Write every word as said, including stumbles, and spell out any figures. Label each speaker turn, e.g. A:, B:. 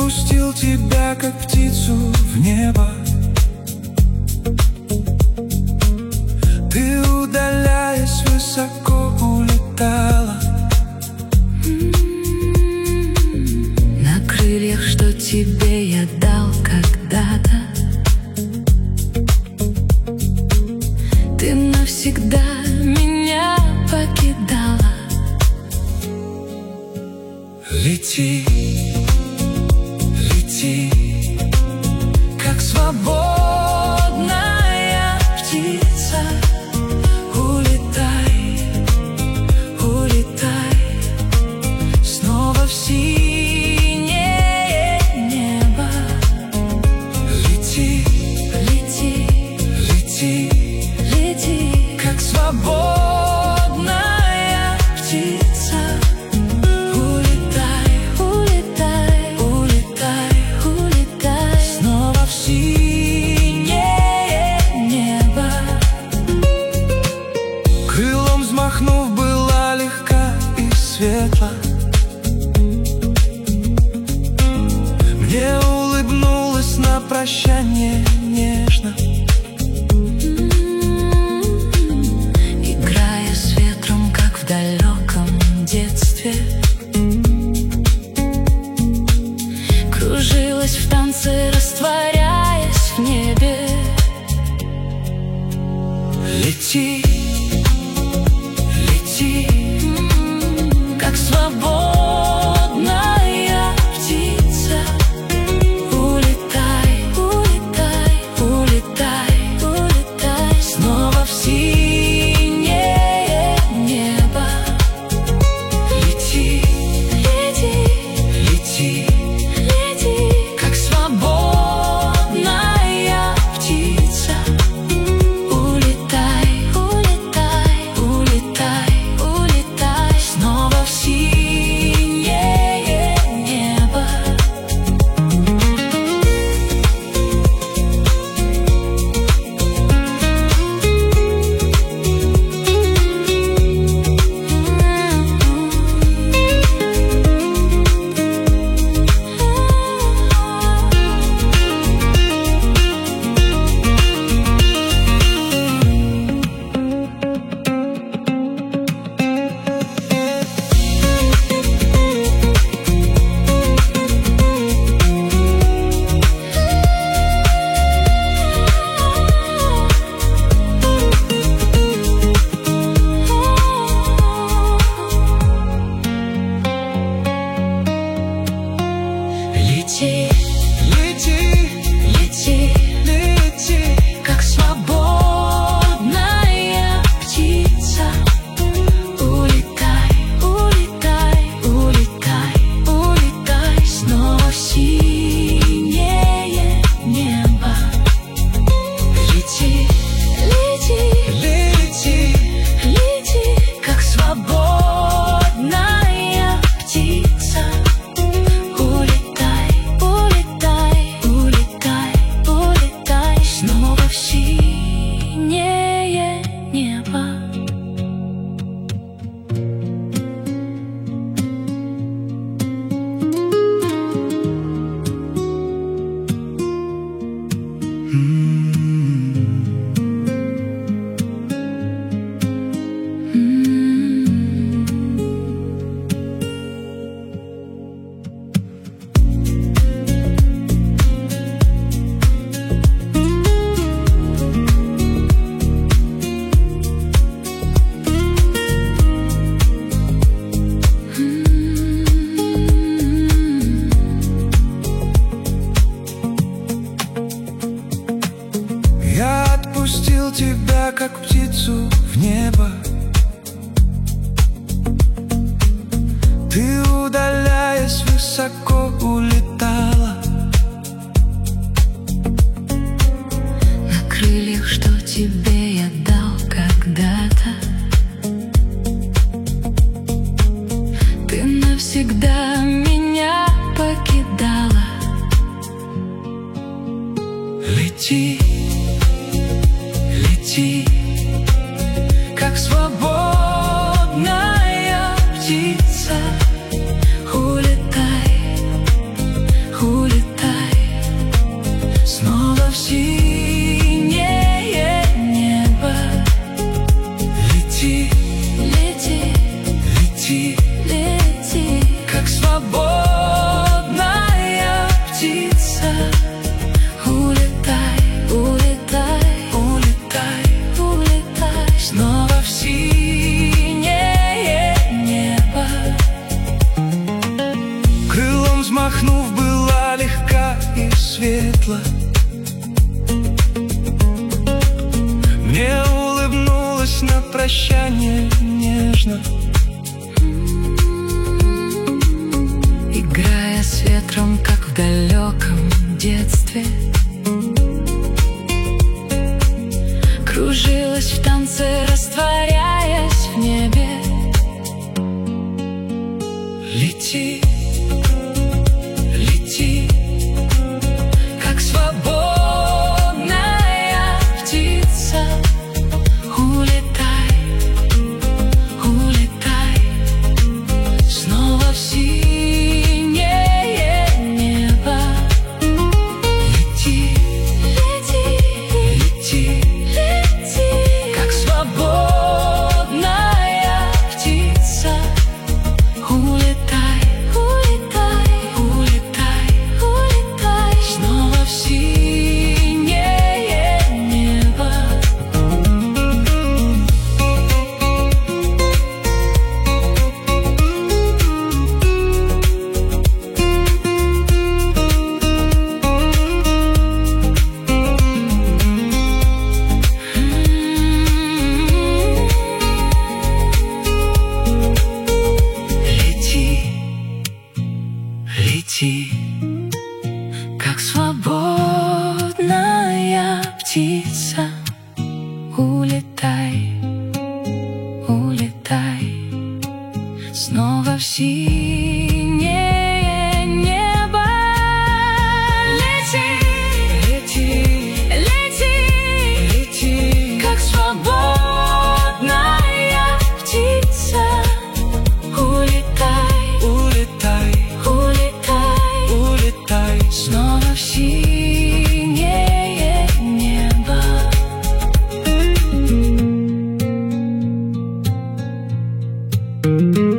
A: отпустил тебя, как птицу в небо. Ты, удаляясь, высоко улетала.
B: На крыльях, что тебе я дал когда-то, ты навсегда меня покидала.
A: Лети, лети, как свободная птица. Улетай, улетай снова в синее небо. Лети,
B: Лети,
A: лети,
B: лети,
A: как свободная птица. Улетай,
B: улетай,
A: улетай
B: улетай
A: снова в синее небо. Крылом взмахнув, была легка и светла. Мне улыбнулась на прощание нежно.
B: Играя с ветром, как в далеком детстве, кружилась в танце, растворяясь в небе.
A: Лети, лети, как свободная птица. Улетай,
B: Улетай,
A: улетай
B: улетай
A: снова в синее небо. Лети,
B: Лети,
A: лети,
B: лети,
A: как свободная птица. Улетай,
B: улетай,
A: улетай
B: улетай
A: снова в синее небо. Лети,
B: лети,
A: лети, лети, как свободная птица. Улетай,
B: улетай,
A: улетай,
B: улетай
A: снова в синее небо. Лети,
B: Лети,
A: лети,
B: лети,
A: как свободная птица. Улетай,
B: улетай,
A: улетай
B: улетай
A: снова в синее небо. Я отпустил тебя, как птицу в небо. Ты, удаляясь, высоко улетала.
B: на крыльях, что тебе я дал когда-то, ты навсегда меня покидала.
A: Лети, лети, как свободная птица. Улетай, улетай взмахнув, была легка и светла. Мне улыбнулась на прощание нежно,
B: играя с ветром, как в далеком детстве. Кружилась в танце, растворяясь в небе.
A: Лети, лети, как свободная птица.
B: Улетай, улетай снова в синее небо.
A: Лети,
B: Лети,
A: лети,
B: лети,
A: как свободная птица.
B: улетай, улетай,
A: Улетай,
B: улетай
A: снова в синее небо. Лети, лети,
B: как свободная птица. Улетай, улетай снова в синее небо. Лети,
A: лети,
B: лети,
A: лети,
B: как свободная птица. Улетай,
A: улетай,
B: улетай
A: улетай,
B: снова в синее небо.
A: снова.